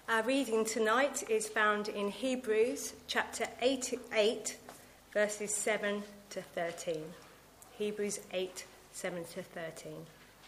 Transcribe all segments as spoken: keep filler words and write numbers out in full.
Our reading tonight is found in Hebrews chapter eight, eight verses seven to thirteen. Hebrews eight, seven to thirteen.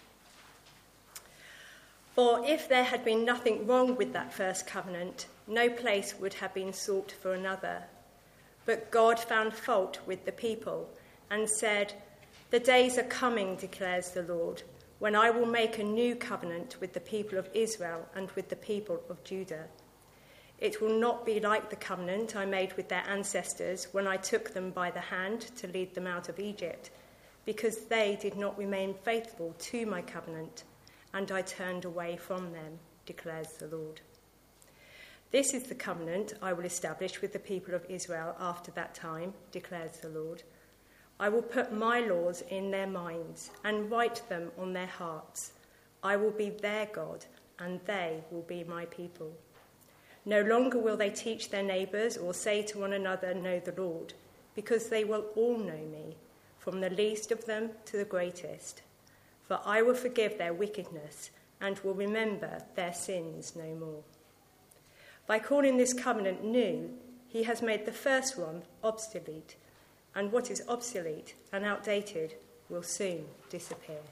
For if there had been nothing wrong with that first covenant, no place would have been sought for another. But God found fault with the people and said, "The days are coming, declares the Lord, when I will make a new covenant with the people of Israel and with the people of Judah. It will not be like the covenant I made with their ancestors when I took them by the hand to lead them out of Egypt, because they did not remain faithful to my covenant, and I turned away from them, declares the Lord. This is the covenant I will establish with the people of Israel after that time, declares the Lord. I will put my laws in their minds and write them on their hearts. I will be their God, and they will be my people. No longer will they teach their neighbours or say to one another, 'Know the Lord,' because they will all know me, from the least of them to the greatest. For I will forgive their wickedness and will remember their sins no more. By calling this covenant new, he has made the first one obsolete, and what is obsolete and outdated will soon disappear."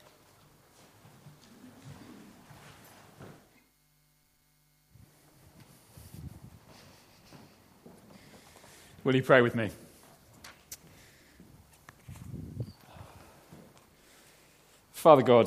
Will you pray with me? Father God,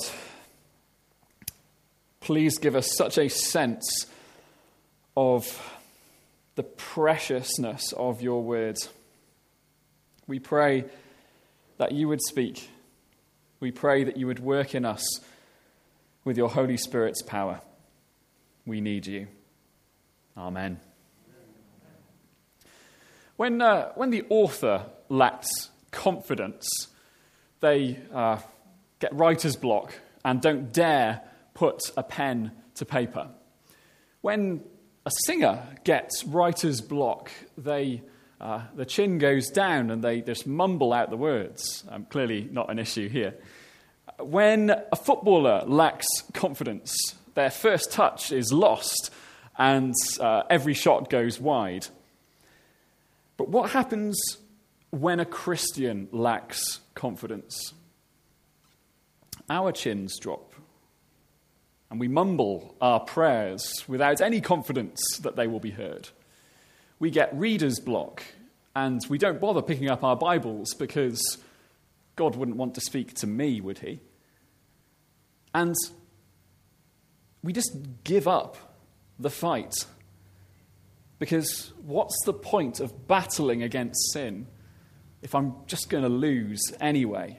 please give us such a sense of the preciousness of your word. We pray that you would speak. We pray that you would work in us with your Holy Spirit's power. We need you. Amen. When, uh, when the author lacks confidence, they uh, get writer's block and don't dare put a pen to paper. When a singer gets writer's block, they uh, the chin goes down and they just mumble out the words. Um, clearly not an issue here. When a footballer lacks confidence, their first touch is lost and uh, every shot goes wide. But what happens when a Christian lacks confidence? Our chins drop, and we mumble our prayers without any confidence that they will be heard. We get reader's block, and we don't bother picking up our Bibles because God wouldn't want to speak to me, would he? And we just give up the fight. Because what's the point of battling against sin if I'm just going to lose anyway?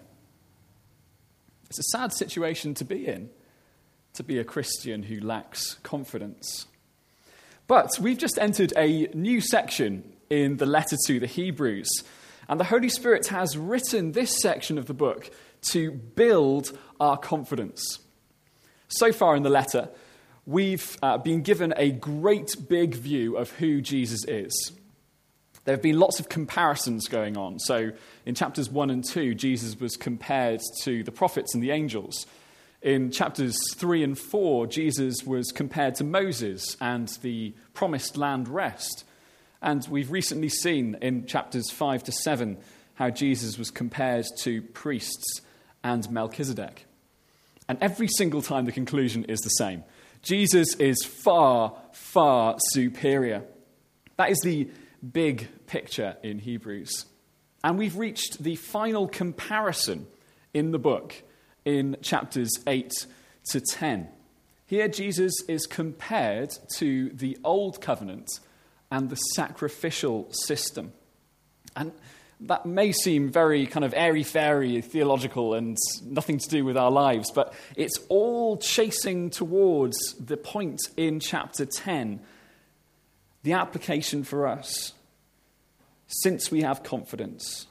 It's a sad situation to be in, to be a Christian who lacks confidence. But we've just entered a new section in the letter to the Hebrews, and the Holy Spirit has written this section of the book to build our confidence. So far in the letter, we've uh, been given a great big view of who Jesus is. There have been lots of comparisons going on. So in chapters one and two, Jesus was compared to the prophets and the angels. In chapters three and four, Jesus was compared to Moses and the promised land rest. And we've recently seen in chapters five to seven how Jesus was compared to priests and Melchizedek. And every single time the conclusion is the same. Jesus is far, far superior. That is the big picture in Hebrews. And we've reached the final comparison in the book in chapters eight to ten. Here Jesus is compared to the old covenant and the sacrificial system. And that may seem very kind of airy-fairy, theological, and nothing to do with our lives, but it's all chasing towards the point in chapter ten, the application for us. Since we have confidence,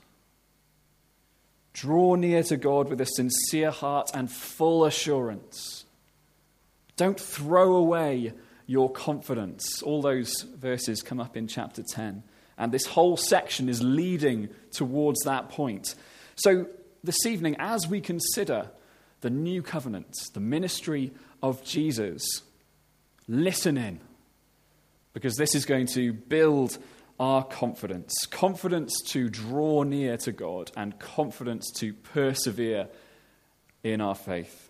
draw near to God with a sincere heart and full assurance. Don't throw away your confidence. All those verses come up in chapter ten. And this whole section is leading towards that point. So this evening, as we consider the new covenant, the ministry of Jesus, listen in. because this is going to build our confidence, confidence to draw near to God and confidence to persevere in our faith.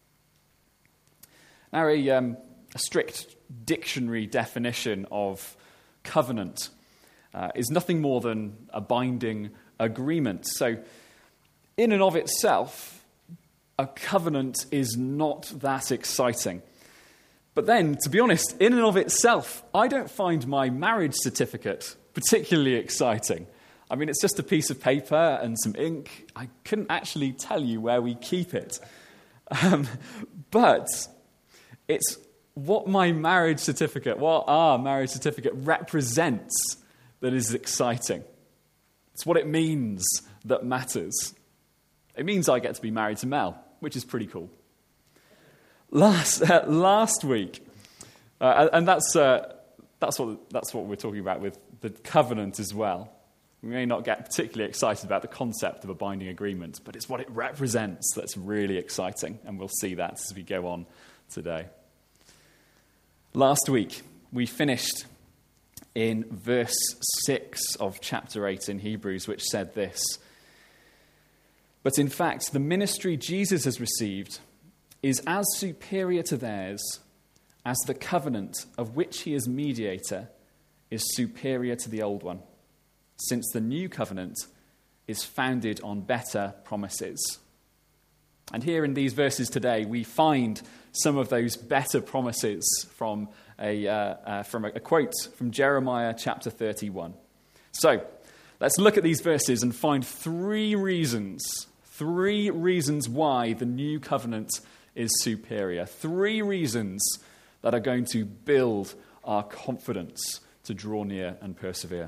Now, a, um, a strict dictionary definition of covenant uh, is nothing more than a binding agreement. So, in and of itself, a covenant is not that exciting. But then, to be honest, in and of itself, I don't find my marriage certificate particularly exciting. I mean, it's just a piece of paper and some ink. I couldn't actually tell you where we keep it. Um, but it's what my marriage certificate, what our marriage certificate represents that is exciting. It's what it means that matters. It means I get to be married to Mel, which is pretty cool. Last uh, last week, uh, and that's uh, that's what that's what we're talking about with the covenant as well. We may not get particularly excited about the concept of a binding agreement, but it's what it represents that's really exciting, and we'll see that as we go on today. Last week, we finished in verse six of chapter eight in Hebrews, which said this: "But in fact, the ministry Jesus has received is as superior to theirs as the covenant of which he is mediator is superior to the old one, since the new covenant is founded on better promises." And here in these verses today, we find some of those better promises from a, uh, uh, from a, a quote from Jeremiah chapter thirty-one. So, let's look at these verses and find three reasons, three reasons why the new covenant is superior. Three reasons that are going to build our confidence to draw near and persevere.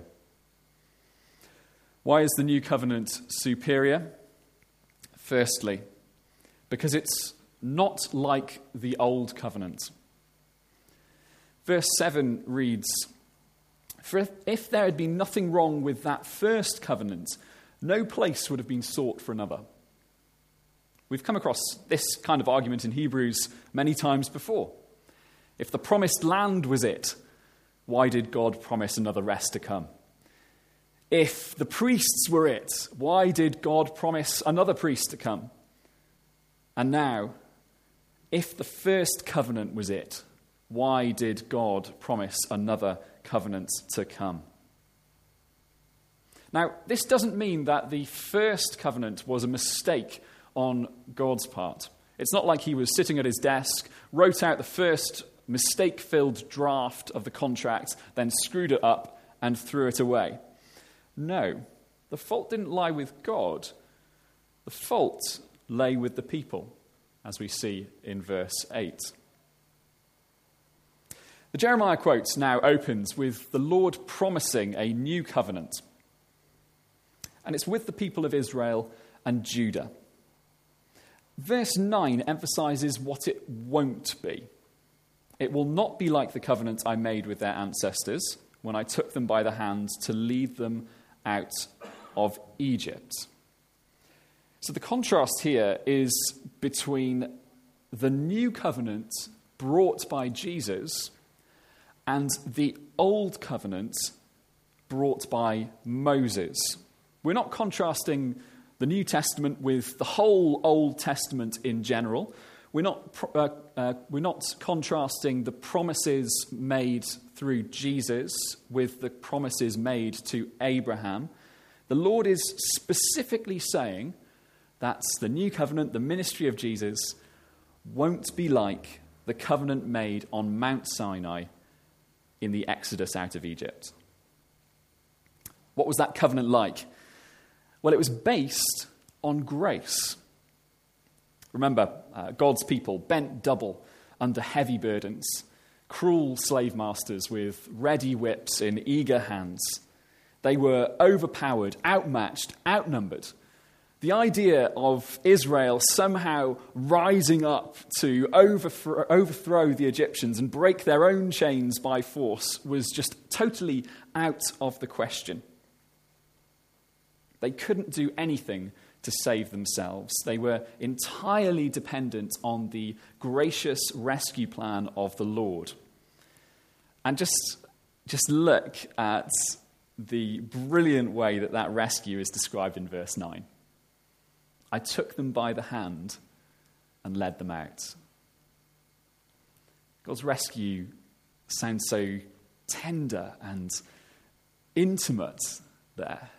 Why is the new covenant superior? Firstly, because it's not like the old covenant. Verse seven reads, "For if, if there had been nothing wrong with that first covenant, no place would have been sought for another." We've come across this kind of argument in Hebrews many times before. If the promised land was it, why did God promise another rest to come? If the priests were it, why did God promise another priest to come? And now, if the first covenant was it, why did God promise another covenant to come? Now, this doesn't mean that the first covenant was a mistake on God's part. It's not like he was sitting at his desk, wrote out the first mistake-filled draft of the contract, then screwed it up and threw it away. No, the fault didn't lie with God. The fault lay with the people, as we see in verse eight. The Jeremiah quote now opens with the Lord promising a new covenant. And it's with the people of Israel and Judah. Verse nine emphasizes what it won't be. "It will not be like the covenant I made with their ancestors when I took them by the hand to lead them out of Egypt." So the contrast here is between the new covenant brought by Jesus and the old covenant brought by Moses. We're not contrasting the New Testament with the whole Old Testament in general. We're not, uh, uh, we're not contrasting the promises made through Jesus with the promises made to Abraham. The Lord is specifically saying that the new covenant, the ministry of Jesus, won't be like the covenant made on Mount Sinai in the Exodus out of Egypt. What was that covenant like? Well, it was based on grace. Remember, uh, God's people bent double under heavy burdens, cruel slave masters with ready whips in eager hands. They were overpowered, outmatched, outnumbered. The idea of Israel somehow rising up to overthrow, overthrow the Egyptians and break their own chains by force was just totally out of the question. They couldn't do anything to save themselves. They were entirely dependent on the gracious rescue plan of the Lord. And just just look at the brilliant way that that rescue is described in verse nine. I took them by the hand and led them out. God's rescue sounds so tender and intimate there.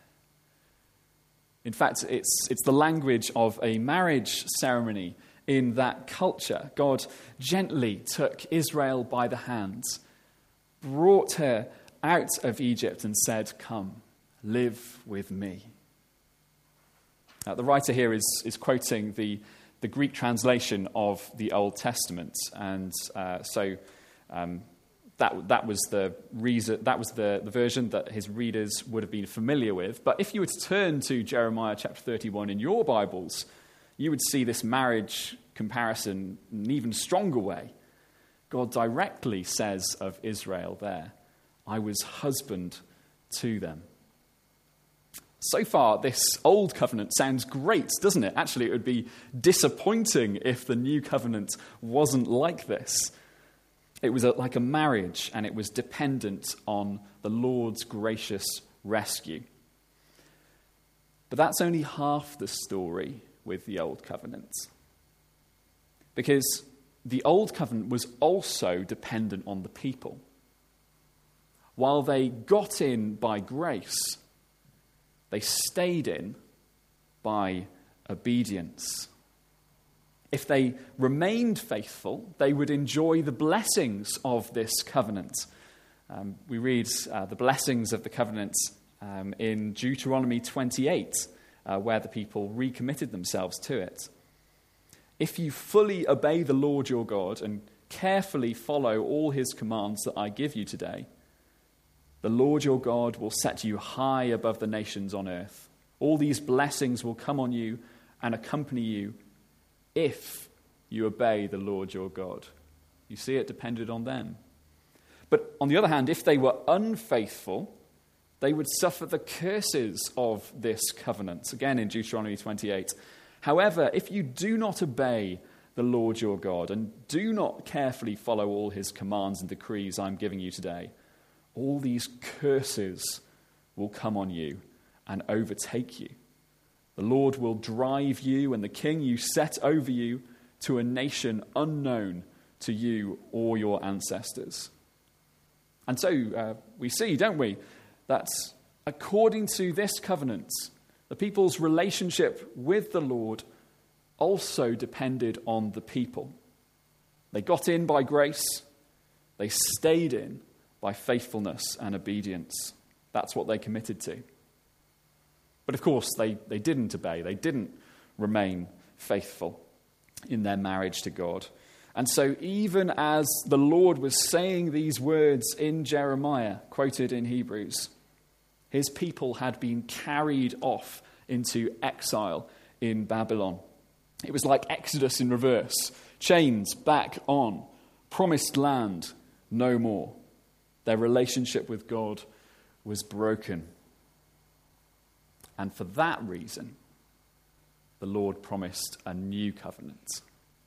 In fact, it's, it's the language of a marriage ceremony in that culture. God gently took Israel by the hand, brought her out of Egypt and said, "Come, live with me." Now, the writer here is, is quoting the, the Greek translation of the Old Testament, and uh, so um, that that was the reason that was the, the version that his readers would have been familiar with. But if you were to turn to Jeremiah chapter thirty-one in your Bibles, you would see this marriage comparison in an even stronger way. God directly says of Israel there, "I was husband to them." So far, this old covenant sounds great, doesn't it? Actually, it would be disappointing if the new covenant wasn't like this. It was a, like a marriage, and it was dependent on the Lord's gracious rescue. But that's only half the story with the old covenant. Because the old covenant was also dependent on the people. While they got in by grace, they stayed in by obedience. If they remained faithful, they would enjoy the blessings of this covenant. Um, we read uh, the blessings of the covenant um, in Deuteronomy twenty-eight, uh, where the people recommitted themselves to it. If you fully obey the Lord your God and carefully follow all his commands that I give you today, the Lord your God will set you high above the nations on earth. All these blessings will come on you and accompany you if you obey the Lord your God. You see, it depended on them. But on the other hand, if they were unfaithful, they would suffer the curses of this covenant. Again, in Deuteronomy twenty-eight. However, if you do not obey the Lord your God and do not carefully follow all his commands and decrees I'm giving you today, all these curses will come on you and overtake you. The Lord will drive you and the king you set over you to a nation unknown to you or your ancestors. And so uh, we see, don't we, that according to this covenant, the people's relationship with the Lord also depended on the people. They got in by grace. They stayed in by faithfulness and obedience. That's what they committed to. But of course, they, they didn't obey. They didn't remain faithful in their marriage to God. And so even as the Lord was saying these words in Jeremiah, quoted in Hebrews, his people had been carried off into exile in Babylon. It was like Exodus in reverse. Chains back on. Promised land no more. Their relationship with God was broken. And for that reason, the Lord promised a new covenant.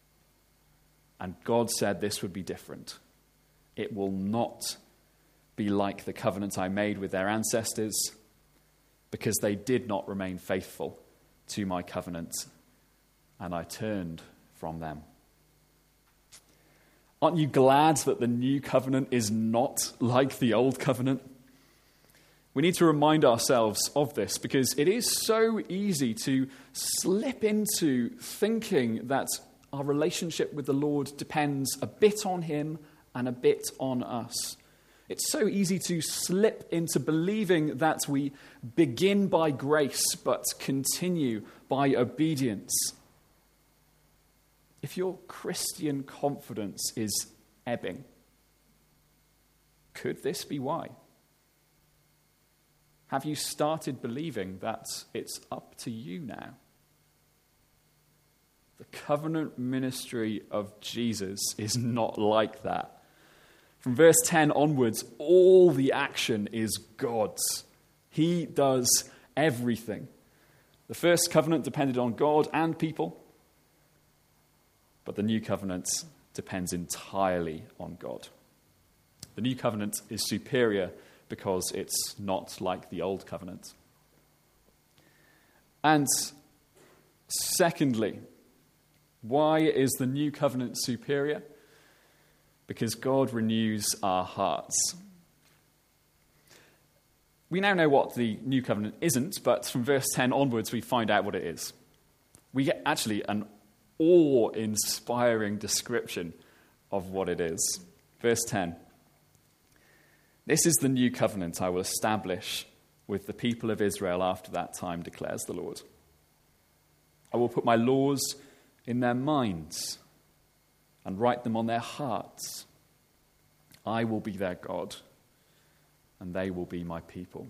And God said this would be different. It will not be like the covenant I made with their ancestors, because they did not remain faithful to my covenant, and I turned from them. Aren't you glad that the new covenant is not like the old covenant? We need to remind ourselves of this, because it is so easy to slip into thinking that our relationship with the Lord depends a bit on him and a bit on us. It's so easy to slip into believing that we begin by grace but continue by obedience. If your Christian confidence is ebbing, could this be why? Have you started believing that it's up to you now? The covenant ministry of Jesus is not like that. From verse ten onwards, all the action is God's. He does everything. The first covenant depended on God and people, but the new covenant depends entirely on God. The new covenant is superior because it's not like the old covenant. And secondly, why is the new covenant superior? Because God renews our hearts. We now know what the new covenant isn't, but from verse ten onwards we find out what it is. We get actually an awe-inspiring description of what it is. Verse ten. This is the new covenant I will establish with the people of Israel after that time, declares the Lord. I will put my laws in their minds and write them on their hearts. I will be their God, and they will be my people.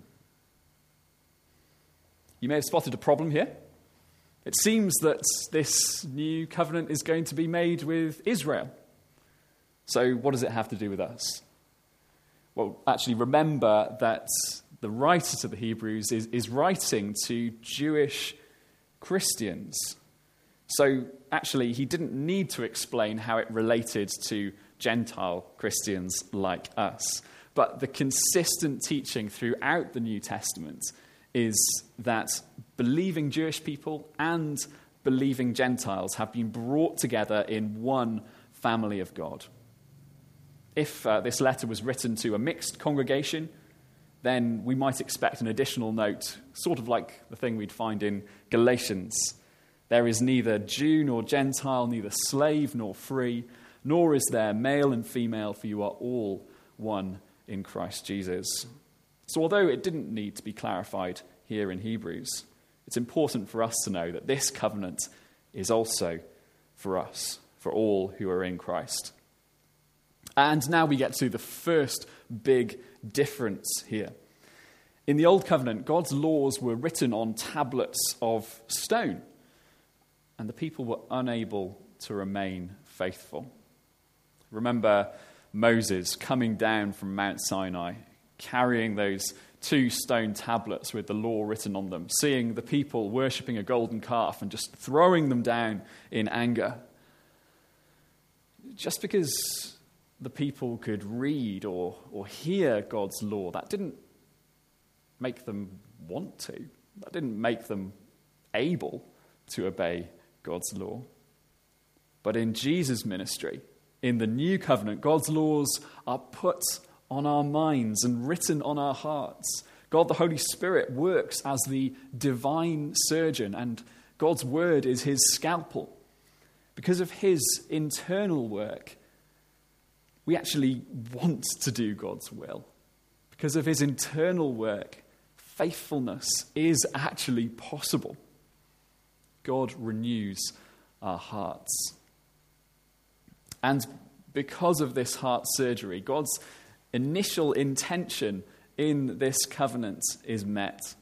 You may have spotted a problem here. It seems that this new covenant is going to be made with Israel. So what does it have to do with us? Well, actually remember that the writer to the Hebrews is, is writing to Jewish Christians. So actually he didn't need to explain how it related to Gentile Christians like us. But the consistent teaching throughout the New Testament is that believing Jewish people and believing Gentiles have been brought together in one family of God. If uh, this letter was written to a mixed congregation, then we might expect an additional note, sort of like the thing we'd find in Galatians. There is neither Jew nor Gentile, neither slave nor free, nor is there male and female, for you are all one in Christ Jesus. So although it didn't need to be clarified here in Hebrews, it's important for us to know that this covenant is also for us, for all who are in Christ. And now we get to the first big difference here. In the Old Covenant, God's laws were written on tablets of stone, and the people were unable to remain faithful. Remember Moses coming down from Mount Sinai, carrying those two stone tablets with the law written on them, seeing the people worshipping a golden calf and just throwing them down in anger. Just because the people could read or, or hear God's law, that didn't make them want to. That didn't make them able to obey God's law. But in Jesus' ministry, in the new covenant, God's laws are put on our minds and written on our hearts. God, the Holy Spirit, works as the divine surgeon, and God's word is his scalpel. Because of his internal work, we actually want to do God's will. Because of his internal work, faithfulness is actually possible. God renews our hearts. And because of this heart surgery, God's initial intention in this covenant is met.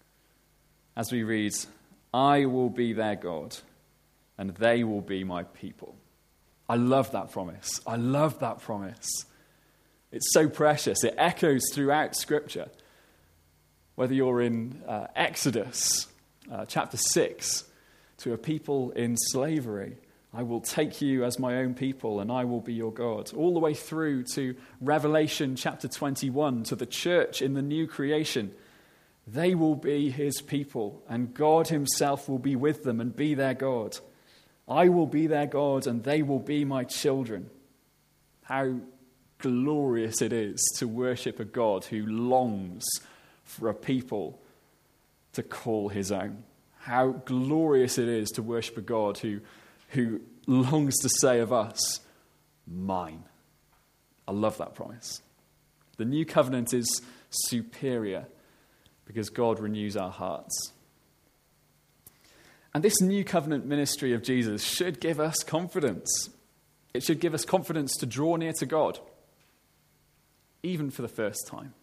As we read, I will be their God, and they will be my people. I love that promise. I love that promise. It's so precious. It echoes throughout Scripture. Whether you're in uh, Exodus uh, chapter six, to a people in slavery, I will take you as my own people and I will be your God. All the way through to Revelation chapter twenty-one, to the church in the new creation. They will be his people and God himself will be with them and be their God. I will be their God and they will be my children. How glorious it is to worship a God who longs for a people to call his own. How glorious it is to worship a God who, who longs to say of us, mine. I love that promise. The new covenant is superior because God renews our hearts. And this new covenant ministry of Jesus should give us confidence. It should give us confidence to draw near to God, even for the first time.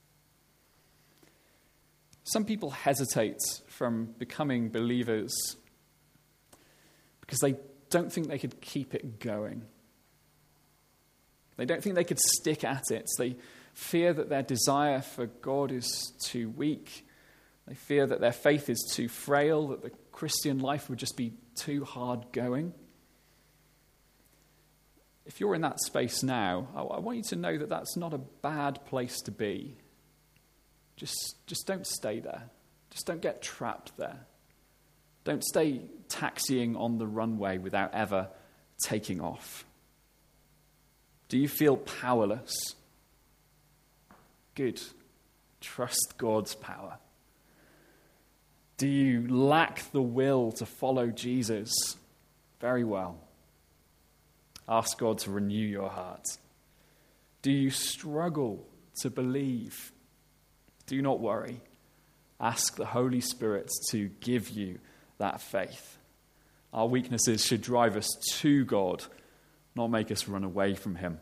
Some people hesitate from becoming believers because they don't think they could keep it going. They don't think they could stick at it. They fear that their desire for God is too weak. They fear that their faith is too frail, that the Christian life would just be too hard going. if you're in that space now, I, I want you to know that that's not a bad place to be. Just, just don't stay there. Just don't get trapped there. Don't stay taxiing on the runway without ever taking off. Do you feel powerless? Good. Trust God's power. Do you lack the will to follow Jesus? Very well. Ask God to renew your heart. Do you struggle to believe? Do not worry. Ask the Holy Spirit to give you that faith. Our weaknesses should drive us to God, not make us run away from him.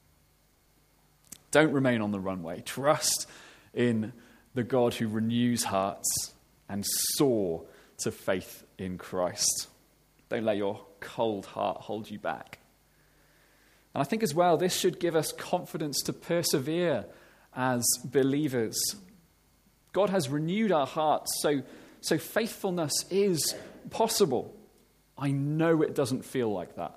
Don't remain on the runway. Trust in the God who renews hearts and soar to faith in Christ. Don't let your cold heart hold you back. And I think as well, this should give us confidence to persevere as believers. God has renewed our hearts, so, so faithfulness is possible. I know it doesn't feel like that.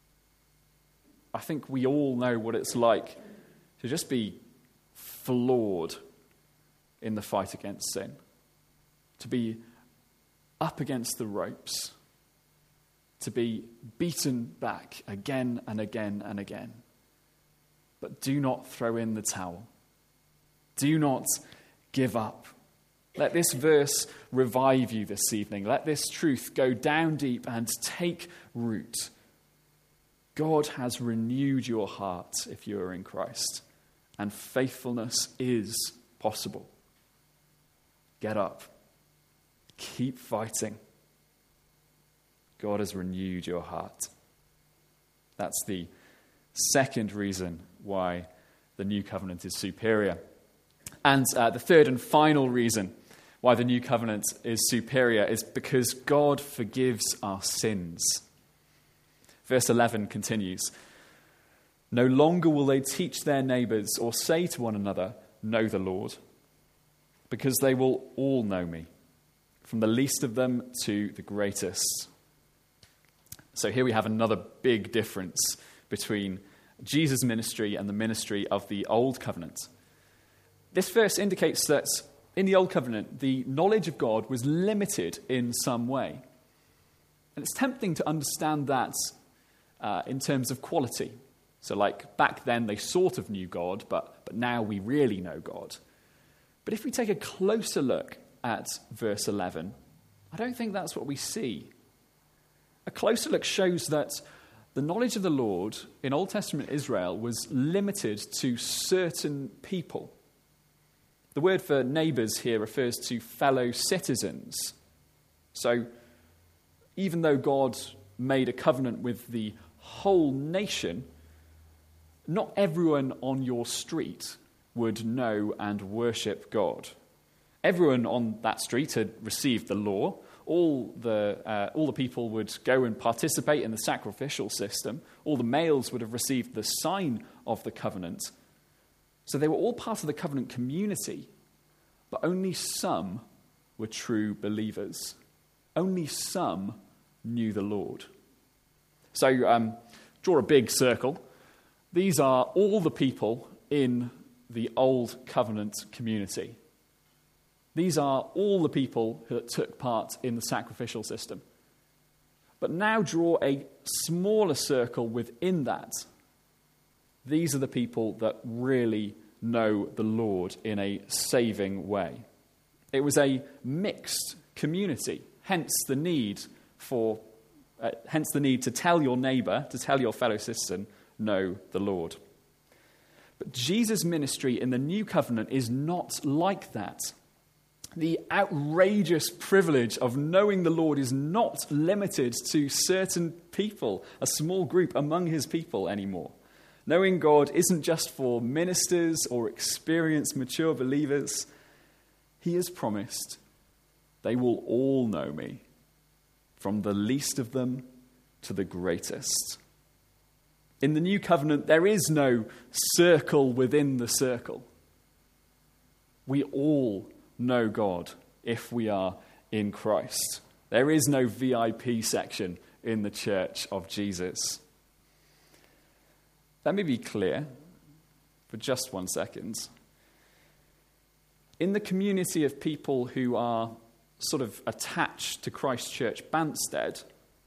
I think we all know what it's like to just be floored in the fight against sin, to be up against the ropes, to be beaten back again and again and again. But do not throw in the towel. Do not give up. Let this verse revive you this evening. Let this truth go down deep and take root. God has renewed your heart if you are in Christ, and faithfulness is possible. Get up. Keep fighting. God has renewed your heart. That's the second reason why the new covenant is superior. And uh, the third and final reason why the new covenant is superior is because God forgives our sins. Verse eleven continues, "No longer will they teach their neighbors or say to one another, 'Know the Lord,' because they will all know me, from the least of them to the greatest." So here we have another big difference between Jesus' ministry and the ministry of the Old Covenant. This verse indicates that in the Old Covenant, the knowledge of God was limited in some way. And it's tempting to understand that uh, in terms of quality. So like back then they sort of knew God, but, but now we really know God. But if we take a closer look at verse eleven, I don't think that's what we see. A closer look shows that the knowledge of the Lord in Old Testament Israel was limited to certain people. The word for neighbours here refers to fellow citizens. So even though God made a covenant with the whole nation, not everyone on your street would know and worship God. Everyone on that street had received the law. All the uh, all the people would go and participate in the sacrificial system. All the males would have received the sign of the covenant. So they were all part of the covenant community, but only some were true believers. Only some knew the Lord. So um, draw a big circle. These are all the people in the Old Covenant community. These are all the people that took part in the sacrificial system. But now draw a smaller circle within that. These are the people that really know the Lord in a saving way. It was a mixed community, hence the need for, uh, hence the need to tell your neighbour, to tell your fellow citizen, know the Lord. But Jesus' ministry in the new covenant is not like that. The outrageous privilege of knowing the Lord is not limited to certain people, a small group among his people anymore. Knowing God isn't just for ministers or experienced, mature believers. He has promised, they will all know me, from the least of them to the greatest. In the new covenant, there is no circle within the circle. We all know God if we are in Christ. There is no V I P section in the church of Jesus. let me be clear for just one second. In the community of people who are sort of attached to Christ Church Banstead,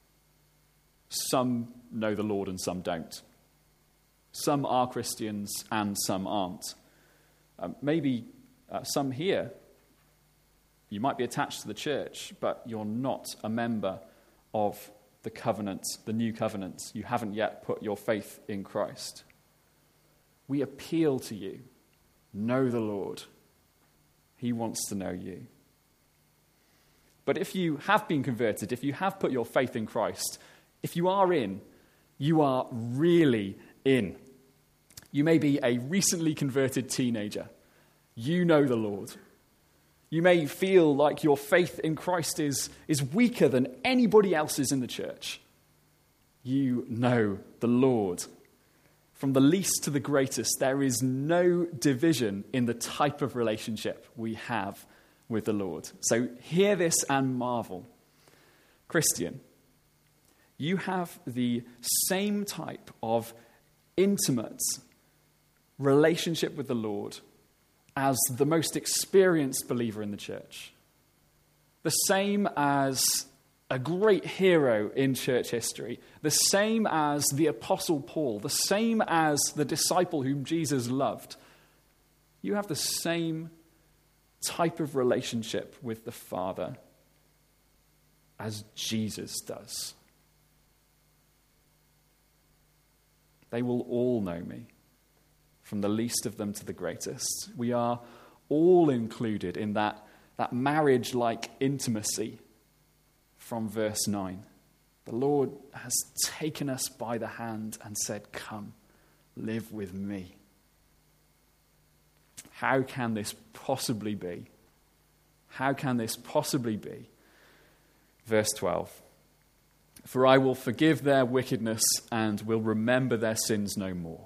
some know the Lord and some don't. Some are Christians and some aren't. Um, maybe uh, some here, you might be attached to the church, but you're not a member of the covenant, the new covenant. You haven't yet put your faith in Christ. We appeal to you. Know the Lord. He wants to know you. But if you have been converted, if you have put your faith in Christ, if you are in, you are really in. You may be a recently converted teenager. You know the Lord. You may feel like your faith in Christ is, is weaker than anybody else's in the church. You know the Lord. From the least to the greatest, there is no division in the type of relationship we have with the Lord. So hear this and marvel. Christian, you have the same type of intimate relationship with the Lord as the most experienced believer in the church. The same as a great hero in church history. The same as the Apostle Paul. The same as the disciple whom Jesus loved. You have the same type of relationship with the Father as Jesus does. They will all know me, from the least of them to the greatest. We are all included in that, that marriage-like intimacy from verse nine. The Lord has taken us by the hand and said, "Come, live with me." How can this possibly be? How can this possibly be? Verse twelve. For I will forgive their wickedness and will remember their sins no more.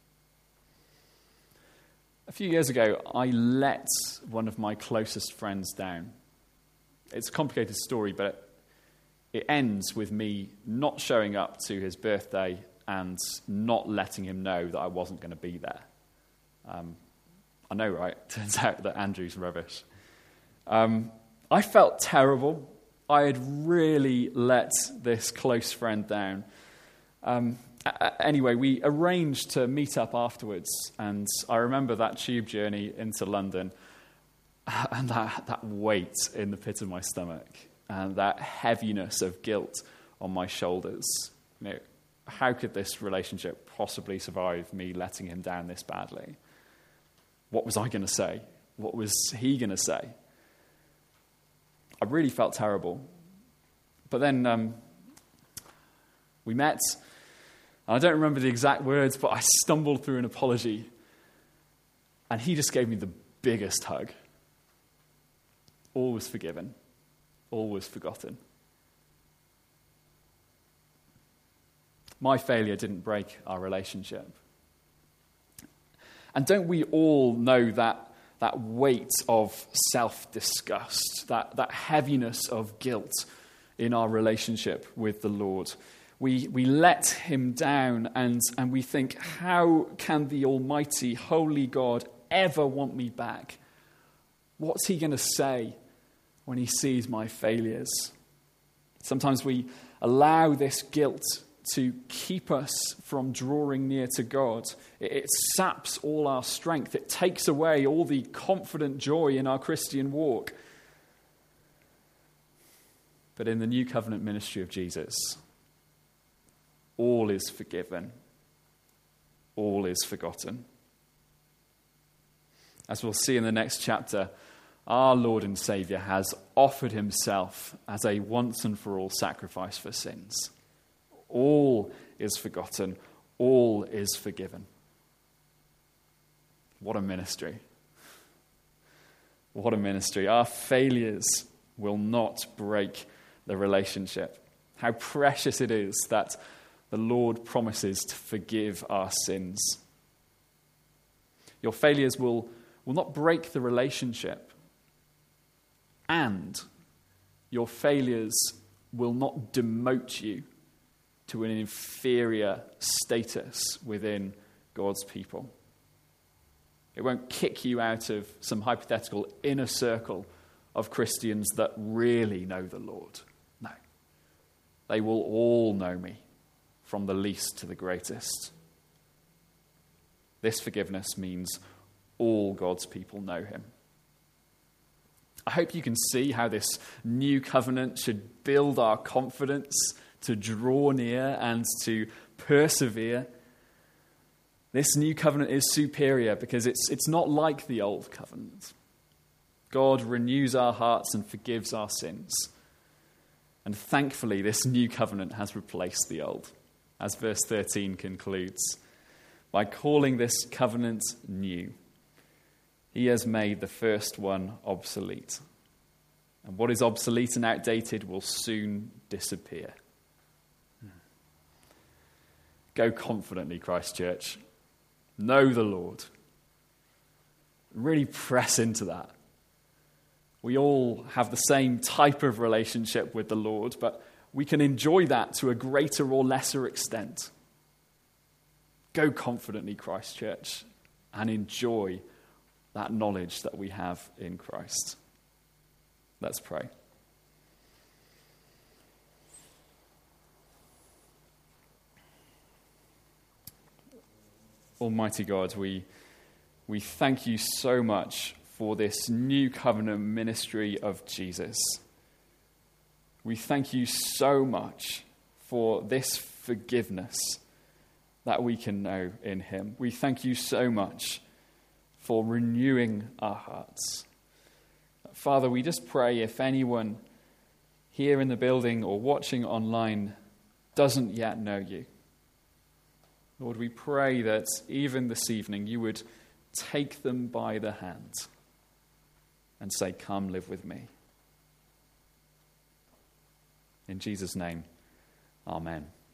A few years ago, I let one of my closest friends down. It's a complicated story, but it ends with me not showing up to his birthday and not letting him know that I wasn't going to be there. Um, I know, right? Turns out that Andrew's rubbish. Um, I felt terrible. I had really let this close friend down. Um, anyway, we arranged to meet up afterwards, and I remember that tube journey into London and that, that weight in the pit of my stomach and that heaviness of guilt on my shoulders. You know, how could this relationship possibly survive me letting him down this badly? What was I going to say? What was he going to say? I really felt terrible. But then um, we met. I don't remember the exact words, but I stumbled through an apology. And he just gave me the biggest hug. All was forgiven. All was forgotten. My failure didn't break our relationship. And don't we all know that that weight of self-disgust, that, that heaviness of guilt in our relationship with the Lord? We we let him down and, and we think, how can the almighty, holy God ever want me back? What's he going to say when he sees my failures? Sometimes we allow this guilt to keep us from drawing near to God. It, it saps all our strength. It takes away all the confident joy in our Christian walk. But in the new covenant ministry of Jesus, all is forgiven. All is forgotten. As we'll see in the next chapter, our Lord and Saviour has offered himself as a once and for all sacrifice for sins. All is forgotten. All is forgiven. What a ministry. What a ministry. Our failures will not break the relationship. How precious it is that the Lord promises to forgive our sins. Your failures will, will not break the relationship, and your failures will not demote you to an inferior status within God's people. It won't kick you out of some hypothetical inner circle of Christians that really know the Lord. No. They will all know me, from the least to the greatest. This forgiveness means all God's people know him. I hope you can see how this new covenant should build our confidence to draw near and to persevere. This new covenant is superior because it's, it's not like the old covenant. God renews our hearts and forgives our sins. And thankfully, this new covenant has replaced the old, as verse thirteen concludes. By calling this covenant new, he has made the first one obsolete. And what is obsolete and outdated will soon disappear. Go confidently, Christ Church. Know the Lord. Really press into that. We all have the same type of relationship with the Lord, but we can enjoy that to a greater or lesser extent. Go confidently, Christ Church, and enjoy that knowledge that we have in Christ. Let's pray. Almighty God, we, we thank you so much for this new covenant ministry of Jesus. We thank you so much for this forgiveness that we can know in him. We thank you so much for renewing our hearts. Father, we just pray if anyone here in the building or watching online doesn't yet know you, Lord, we pray that even this evening you would take them by the hand and say, come live with me. In Jesus' name, amen.